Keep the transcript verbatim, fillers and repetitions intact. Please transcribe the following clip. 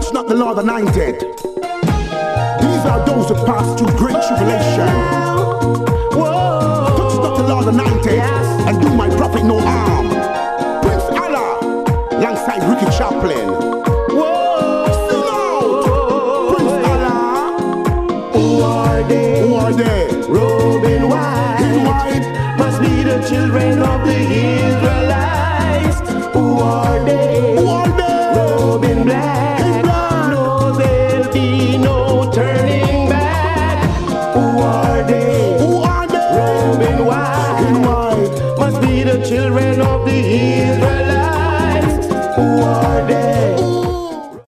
not the Lord anointed. These are those who pass through great tribulation.